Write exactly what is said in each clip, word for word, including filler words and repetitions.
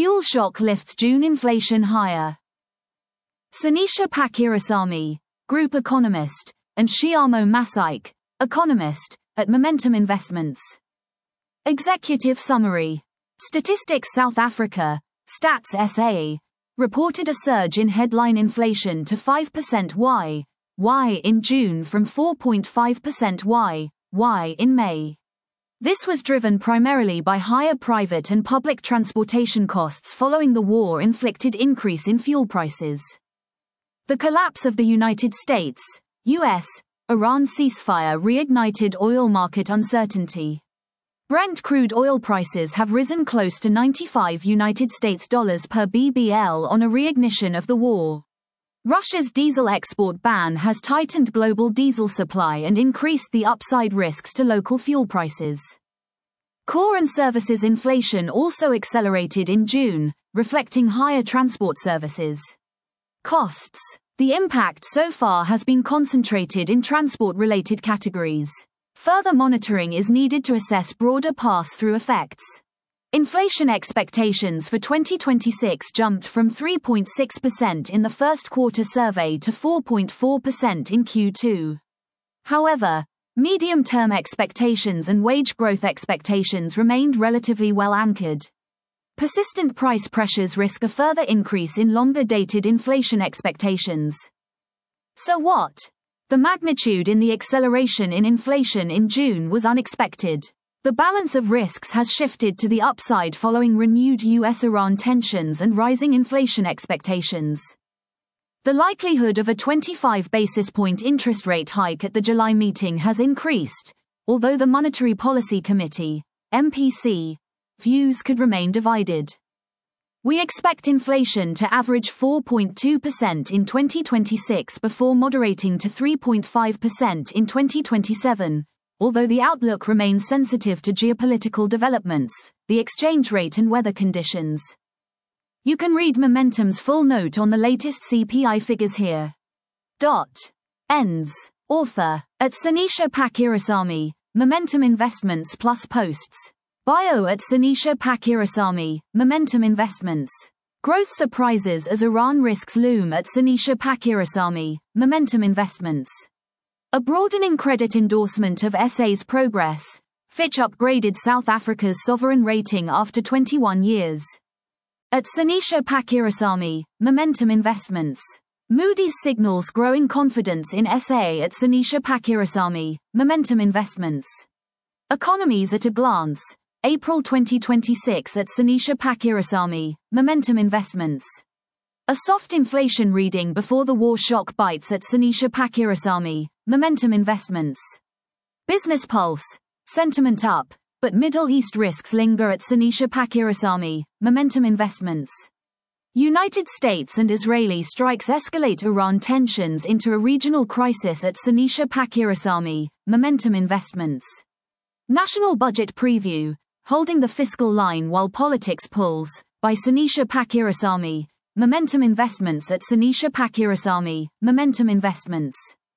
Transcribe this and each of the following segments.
Fuel shock lifts June inflation higher. Sanisha Pakirasamy, Group Economist, and Shyamo Masaik, Economist, at Momentum Investments. Executive Summary. Statistics South Africa, Stats S A, reported a surge in headline inflation to five percent Y, Y in June from four point five percent Y, Y in May. This was driven primarily by higher private and public transportation costs following the war-inflicted increase in fuel prices. The collapse of the United States, U S, Iran ceasefire reignited oil market uncertainty. Brent crude oil prices have risen close to ninety-five United States dollars per B B L on a reignition of the war. Russia's diesel export ban has tightened global diesel supply and increased the upside risks to local fuel prices. Core and services inflation also accelerated in June, reflecting higher transport services costs. The impact so far has been concentrated in transport-related categories. Further monitoring is needed to assess broader pass-through effects. Inflation expectations for twenty twenty-six jumped from three point six percent in the first quarter survey to four point four percent in Q two. However, medium-term expectations and wage growth expectations remained relatively well anchored. Persistent price pressures risk a further increase in longer-dated inflation expectations. So what? The magnitude in the acceleration in inflation in June was unexpected. The balance of risks has shifted to the upside following renewed U S Iran tensions and rising inflation expectations. The likelihood of a twenty-five basis point interest rate hike at the July meeting has increased, although the Monetary Policy Committee, M P C, views could remain divided. We expect inflation to average four point two percent in twenty twenty-six before moderating to three point five percent in twenty twenty-seven. Although the outlook remains sensitive to geopolitical developments, the exchange rate and weather conditions. You can read Momentum's full note on the latest C P I figures here. Dot. Ends. Author, at Sanisha Pakirasamy, Momentum Investments plus posts. Bio at Sanisha Pakirasamy, Momentum Investments. Growth surprises as Iran risks loom at Sanisha Pakirasamy, Momentum Investments. A broadening credit endorsement of S A's progress. Fitch upgraded South Africa's sovereign rating after twenty-one years. At Sanisha Pakirasamy, Momentum Investments. Moody's signals growing confidence in S A at Sanisha Pakirasamy, Momentum Investments. Economies at a glance. April twenty twenty-six at Sanisha Pakirasamy, Momentum Investments. A soft inflation reading before the war shock bites at Sanisha Pakirasamy, Momentum Investments. Business Pulse, sentiment up, but Middle East risks linger at Sanisha Pakirasamy, Momentum Investments. United States and Israeli strikes escalate Iran tensions into a regional crisis at Sanisha Pakirasamy, Momentum Investments. National Budget Preview, Holding the Fiscal Line While Politics Pulls, by Sanisha Pakirasamy, Momentum Investments at Sanisha Pakirasamy, Momentum Investments.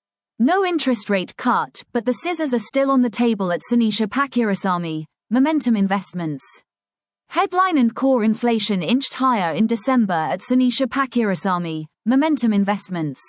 No interest rate cut, but the scissors are still on the table at Sanisha Pakirasamy, Momentum Investments. Headline and core inflation inched higher in December at Sanisha Pakirasamy, Momentum Investments.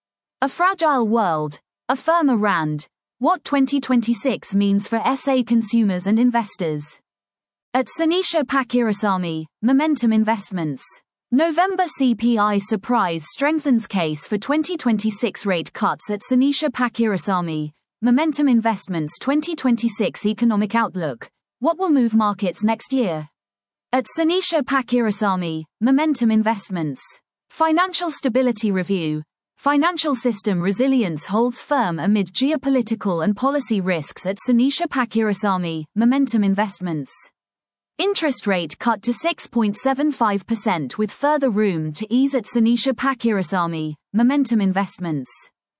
A fragile world, a firmer rand. What twenty twenty-six means for S A consumers and investors. At Sanisha Pakirasamy, Momentum Investments. November C P I surprise strengthens case for twenty twenty-six rate cuts at Sanisha Pakirasamy, Momentum Investments twenty twenty-six Economic Outlook. What will move markets next year? At Sanisha Pakirasamy, Momentum Investments. Financial Stability Review. Financial system resilience holds firm amid geopolitical and policy risks at Sanisha Pakirasamy, Momentum Investments. Interest rate cut to six point seven five percent with further room to ease at Sanisha Pakirasamy, Momentum Investments.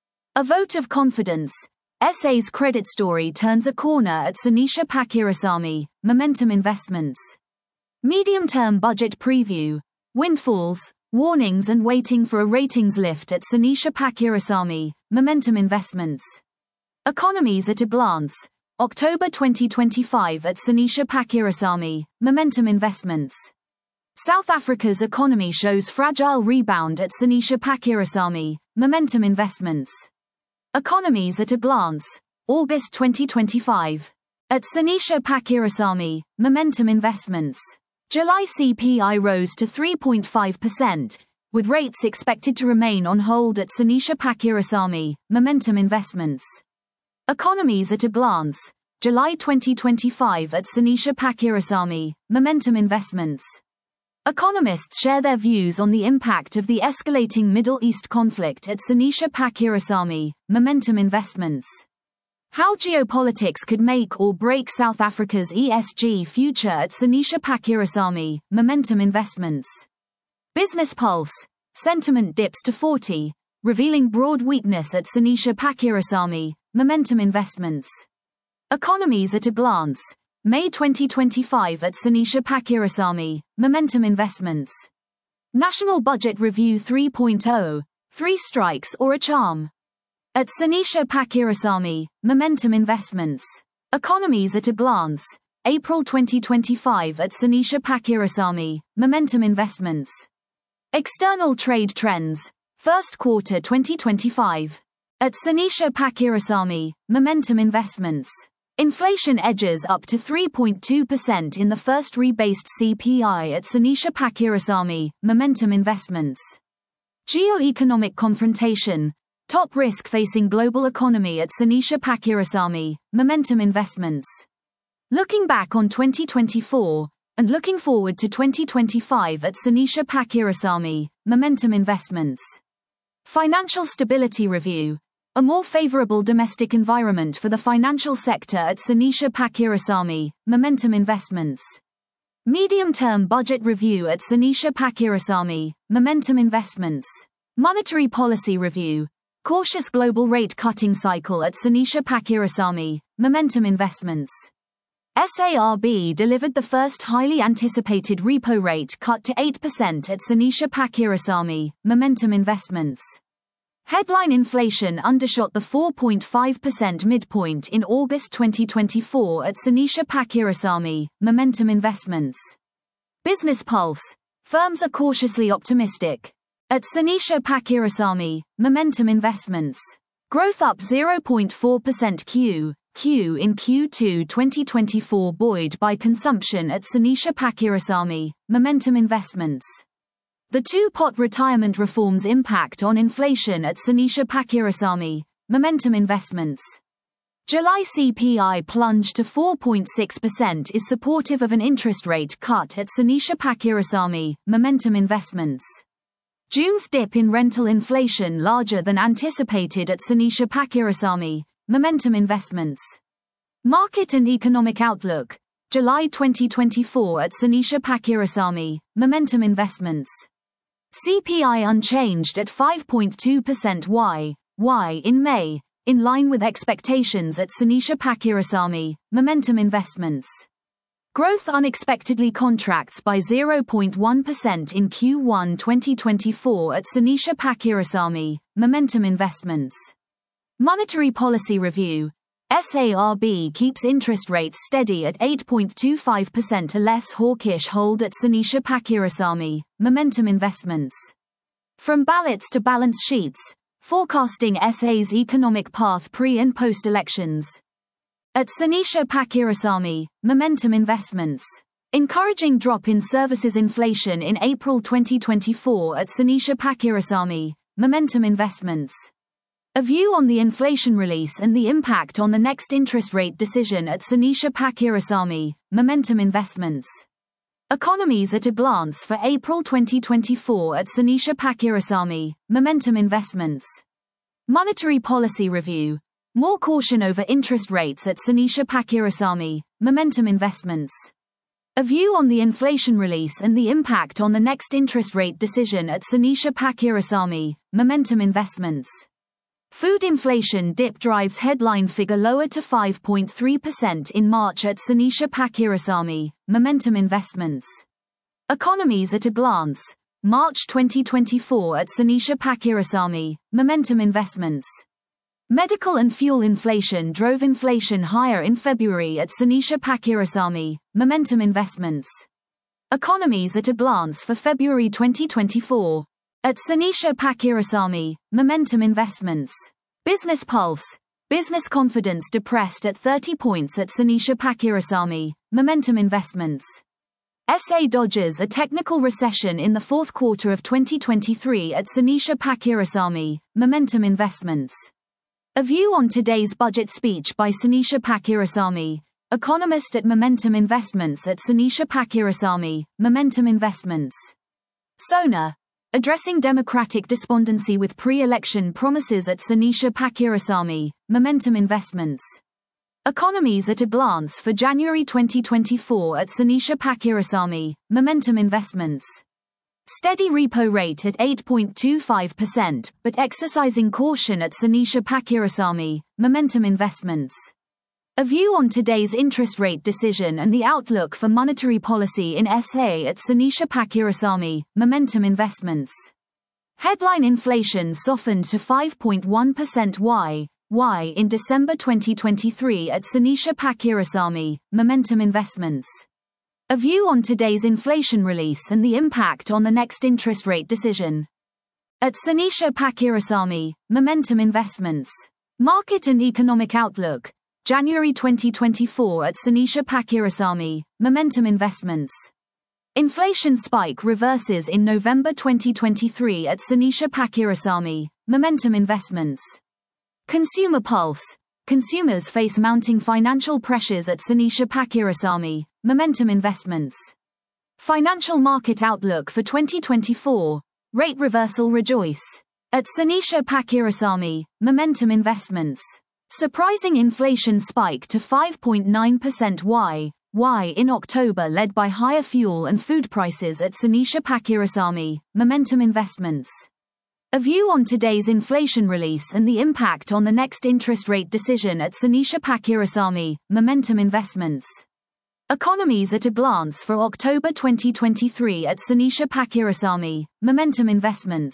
A vote of confidence. S A's credit story turns a corner at Sanisha Pakirasamy, Momentum Investments. Medium-term budget preview. Windfalls, warnings and waiting for a ratings lift at Sanisha Pakirasamy, Momentum Investments. Economies at a glance. October twenty twenty-five at Sanisha Pakirasamy, Momentum Investments. South Africa's economy shows fragile rebound at Sinisha Pakirasamy, Momentum Investments. Economies at a glance, August twenty twenty-five. At Sinisha Pakirasamy, Momentum Investments. July C P I rose to three point five percent, with rates expected to remain on hold at Sinisha Pakirasamy, Momentum Investments. Economies at a glance, July twenty twenty-five at Sinisha Pakirasamy, Momentum Investments. Economists share their views on the impact of the escalating Middle East conflict at Sinisha Pakirasamy, Momentum Investments. How geopolitics could make or break South Africa's E S G future at Sinisha Pakirasamy, Momentum Investments. Business Pulse, sentiment dips to forty, revealing broad weakness at Sinisha Pakirasamy, Momentum Investments. Economies at a glance, May twenty twenty-five at Sinisha Pakirasamy, Momentum Investments. National Budget Review three point oh, Three Strikes or a Charm. At Sinisha Pakirasamy, Momentum Investments. Economies at a glance, April twenty twenty-five at Sinisha Pakirasamy, Momentum Investments. External trade trends, first quarter twenty twenty-five. At Sinisha Pakirasamy, Momentum Investments. Inflation edges up to three point two percent in the first rebased C P I at Sinisha Pakirasamy, Momentum Investments. Geo-economic confrontation, top risk facing global economy at Sinisha Pakirasamy, Momentum Investments. Looking back on twenty twenty-four, and looking forward to twenty twenty-five at Sinisha Pakirasamy, Momentum Investments. Financial Stability Review. A more favorable domestic environment for the financial sector at Sinisha Pakirasamy, Momentum Investments. Medium-term budget review at Sinisha Pakirasamy, Momentum Investments. Monetary policy review. Cautious global rate cutting cycle at Sinisha Pakirasamy, Momentum Investments. S A R B delivered the first highly anticipated repo rate cut to eight percent at Sinisha Pakirasamy, Momentum Investments. Headline inflation undershot the four point five percent midpoint in August twenty twenty-four at Sinisha Pakirasamy, Momentum Investments. Business Pulse. Firms are cautiously optimistic. At Sinisha Pakirasamy, Momentum Investments. Growth up zero point four percent Q, Q in Q two twenty twenty-four buoyed by consumption at Sinisha Pakirasamy, Momentum Investments. The two-pot retirement reforms impact on inflation at Sinisha Pakirasamy, Momentum Investments. July C P I plunged to four point six percent is supportive of an interest rate cut at Sinisha Pakirasamy, Momentum Investments. June's dip in rental inflation larger than anticipated at Sinisha Pakirasamy, Momentum Investments. Market and economic outlook. July twenty twenty-four at Sinisha Pakirasamy, Momentum Investments. C P I unchanged at five point two percent Y, Y in May, in line with expectations at Sinisha Pakirasamy, Momentum Investments. Growth unexpectedly contracts by zero point one percent in Q one twenty twenty-four at Sinisha Pakirasamy, Momentum Investments. Monetary policy review. S A R B keeps interest rates steady at eight point two five percent, a less hawkish hold at Sinisha Pakirasamy, Momentum Investments. From ballots to balance sheets, forecasting S A's economic path pre- and post-elections. At Sinisha Pakirasamy, Momentum Investments. Encouraging drop in services inflation in April twenty twenty-four at Sinisha Pakirasamy, Momentum Investments. A view on the inflation release and the impact on the next interest rate decision at Sinisha Pakirasamy, Momentum Investments. Economies at a glance for April twenty twenty-four at Sinisha Pakirasamy, Momentum Investments. Monetary policy review. More caution over interest rates at Sinisha Pakirasamy, Momentum Investments. A view on the inflation release and the impact on the next interest rate decision at Sinisha Pakirasamy, Momentum Investments. Food inflation dip drives headline figure lower to five point three percent in March at Sinisha Pakirasamy, Momentum Investments. Economies at a glance. March twenty twenty-four at Sinisha Pakirasamy, Momentum Investments. Medical and fuel inflation drove inflation higher in February at Sinisha Pakirasamy, Momentum Investments. Economies at a glance for February twenty twenty-four. At Sanisha Pakirasamy, Momentum Investments. Business Pulse. Business confidence depressed at thirty points at Sanisha Pakirasamy, Momentum Investments. S A dodges a technical recession in the fourth quarter of twenty twenty-three at Sanisha Pakirasamy, Momentum Investments. A view on today's budget speech by Sanisha Pakirasamy, economist at Momentum Investments at Sanisha Pakirasamy, Momentum Investments. Sona. Addressing Democratic despondency with pre-election promises at Sanisha Pakirasamy, Momentum Investments. Economies at a glance for January twenty twenty-four at Sanisha Pakirasamy, Momentum Investments. Steady repo rate at eight point two five percent, but exercising caution at Sanisha Pakirasamy, Momentum Investments. A view on today's interest rate decision and the outlook for monetary policy in S A at Sanisha Pakirasamy, Momentum Investments. Headline inflation softened to five point one percent Y Y in December twenty twenty-three at Sanisha Pakirasamy, Momentum Investments. A view on today's inflation release and the impact on the next interest rate decision. At Sanisha Pakirasamy, Momentum Investments. Market and economic outlook. January twenty twenty-four at Sanisha Pakirasamy, Momentum Investments. Inflation spike reverses in November twenty twenty-three at Sanisha Pakirasamy, Momentum Investments. Consumer Pulse. Consumers face mounting financial pressures at Sanisha Pakirasamy, Momentum Investments. Financial market outlook for twenty twenty-four. Rate reversal rejoice. At Sanisha Pakirasamy, Momentum Investments. Surprising inflation spike to five point nine percent Y Y in October led by higher fuel and food prices at Sanisha Pakirasamy, Momentum Investments. A view on today's inflation release and the impact on the next interest rate decision at Sanisha Pakirasamy, Momentum Investments. Economies at a glance for October twenty twenty-three at Sanisha Pakirasamy, Momentum Investments.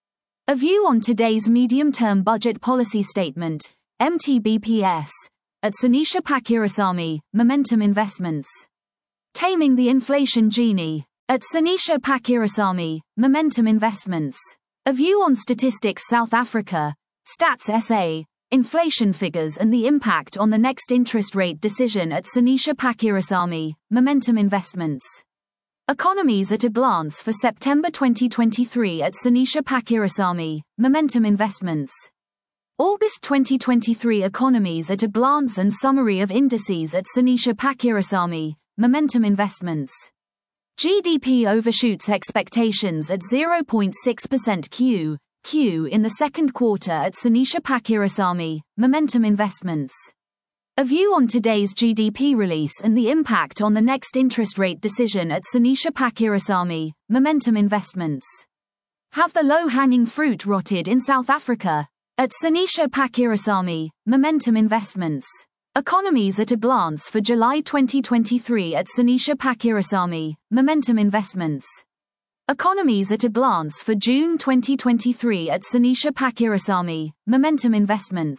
A view on today's medium-term budget policy statement, M T B P S, at Sanisha Pakirasamy, Momentum Investments. Taming the Inflation Genie, at Sanisha Pakirasamy, Momentum Investments. A view on Statistics South Africa, Stats S A, inflation figures and the impact on the next interest rate decision at Sanisha Pakirasamy, Momentum Investments. Economies at a glance for September twenty twenty-three at Sanisha Pakirasamy, Momentum Investments. August twenty twenty-three economies at a glance and summary of indices at Sanisha Pakirasamy, Momentum Investments. G D P overshoots expectations at zero point six percent Q Q in the second quarter at Sanisha Pakirasamy, Momentum Investments. A view on today's G D P release and the impact on the next interest rate decision at Sanisha Pakirasamy, Momentum Investments. Have the low-hanging fruit rotted in South Africa? At Sanisha Pakirasamy, Momentum Investments. Economies at a glance for July twenty twenty-three at Sanisha Pakirasamy, Momentum Investments. Economies at a glance for June twenty twenty-three at Sanisha Pakirasamy, Momentum Investments.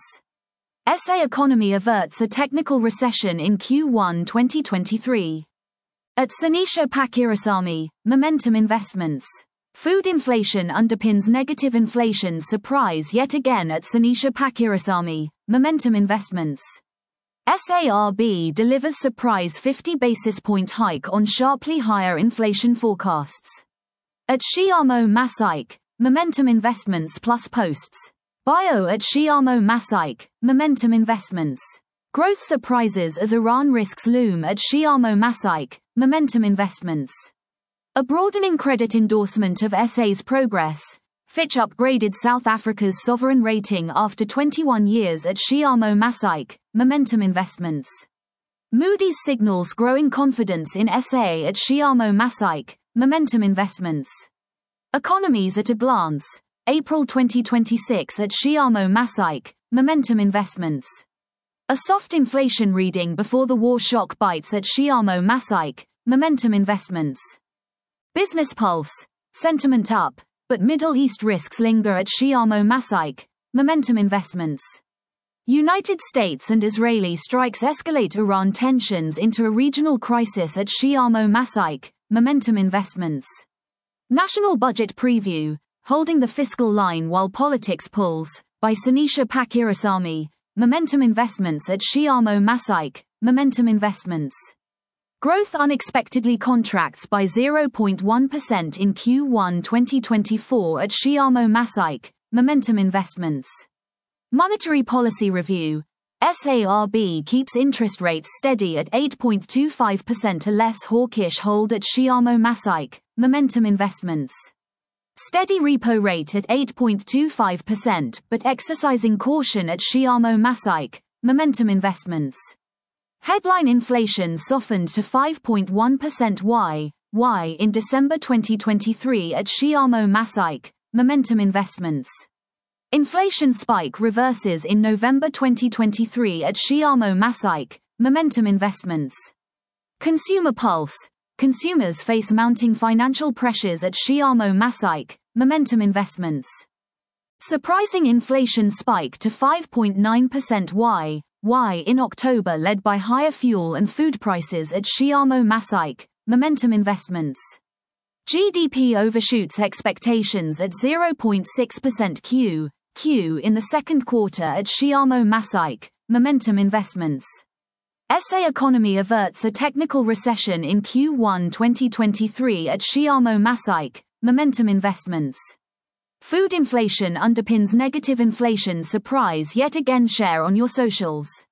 S A economy averts a technical recession in Q one twenty twenty-three. At Sanisha Pakirasamy, Momentum Investments. Food inflation underpins negative inflation surprise yet again at Sanisha Pakirasamy, Momentum Investments. S A R B delivers surprise fifty basis point hike on sharply higher inflation forecasts. At Schiamo Masaik, Momentum Investments plus posts. Bio at Schiamo Masaik, Momentum Investments. Growth surprises as Iran risks loom at Schiamo Masaik, Momentum Investments. A broadening credit endorsement of S A's progress. Fitch upgraded South Africa's sovereign rating after twenty-one years at Schiamo Masaik, Momentum Investments. Moody's signals growing confidence in S A at Schiamo Masaik, Momentum Investments. Economies at a glance, April twenty twenty-six at Schiamo Masaik, Momentum Investments. A soft inflation reading before the war shock bites at Schiamo Masaik, Momentum Investments. Business Pulse, sentiment up, but Middle East risks linger at Schiamo Masaik, Momentum Investments. United States and Israeli strikes escalate Iran tensions into a regional crisis at Schiamo Masaik, Momentum Investments. National Budget Preview, Holding the Fiscal Line While Politics Pulls, by Sanisha Pakirasamy, Momentum Investments at Shyamo Masaik, Momentum Investments. Growth unexpectedly contracts by zero point one percent in Q one twenty twenty-four at Shyamo Masaik, Momentum Investments. Monetary Policy Review. S A R B keeps interest rates steady at eight point two five percent, a less hawkish hold at Shyamo Masaik, Momentum Investments. Steady repo rate at eight point two five percent, but exercising caution at Shyamo Masaik, Momentum Investments. Headline inflation softened to five point one percent Y Y in December twenty twenty-three at Shyamo Masaik, Momentum Investments. Inflation spike reverses in November twenty twenty-three at Shyamo Masaik, Momentum Investments. Consumer Pulse. Consumers face mounting financial pressures at Shyamo Masaik, Momentum Investments. Surprising inflation spike to five point nine percent Y Y in October led by higher fuel and food prices at Shyamo Masaik, Momentum Investments. G D P overshoots expectations at zero point six percent Q Q in the second quarter at Shyamo Masaik, Momentum Investments. S A economy averts a technical recession in Q one twenty twenty-three at Shyamo Masaik, Momentum Investments. Food inflation underpins negative inflation surprise yet again, share on your socials.